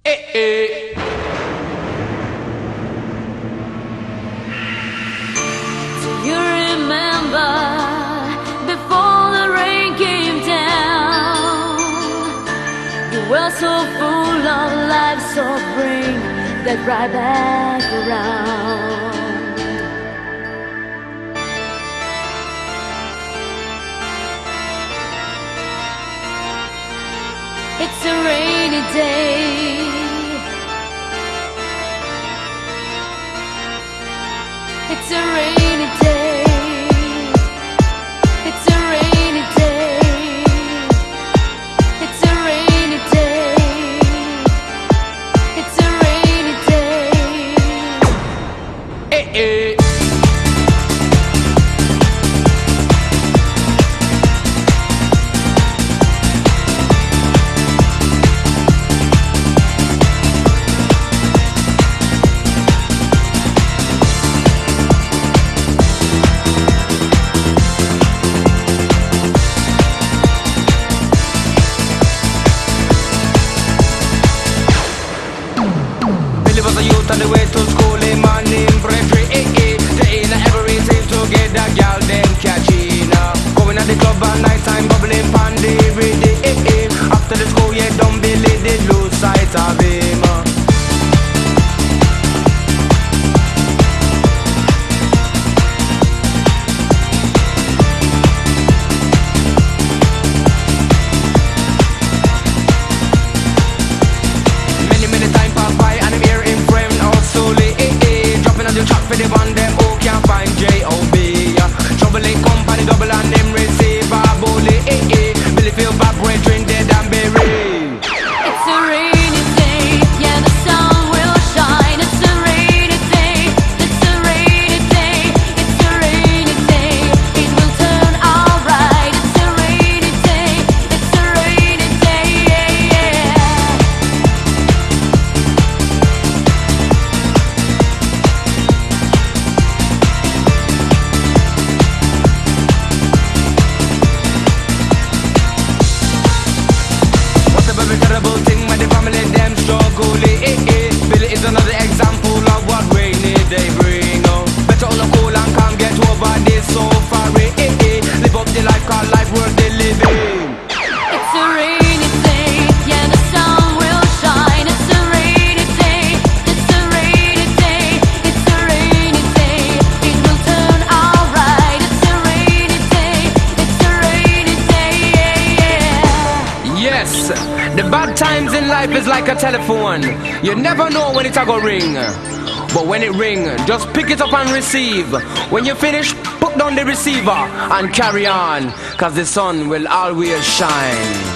eh. Do you remember before the rain came down? You were so full of life, so bring that right back around. It's a rainy day. It's a rainy day. It's a rainy day. It's a rainy day. It's a rainy day. Eh. Was a youth on the way to school, a man named Frederick, they in everything to get that gal them catching up. Going at the club at night time, bubbling pan the ready, after the school, yeah, don't believe they lose sight of him. Many time pass by and I'm here in frame all slowly, dropping on the track for the one them who can't find J.O.B. Trouble in company, double and them receive a bully, Billy feel bad, brethren dead and buried. It's a rainy day, yeah, the sun will shine. It's a rainy day, it's a rainy day, it's a rainy day. It will turn alright. It's a rainy day, it's a rainy day, yeah. What's a very terrible thing when the family them struggle, Billy is another example of what rainy day bring. Better on the cool and calm, get over this so far, live up the life, cause life worth the living. It's a rainy day, yeah, the sun will shine. It's a rainy day, it's a rainy day, it's a rainy day. It will turn alright. It's a rainy day, it's a rainy day, yeah. Yes, the bad times in life is like a telephone. You never know when it's a go ring. But when it ring, just pick it up and receive. When you finish, put down the receiver and carry on, cause the sun will always shine.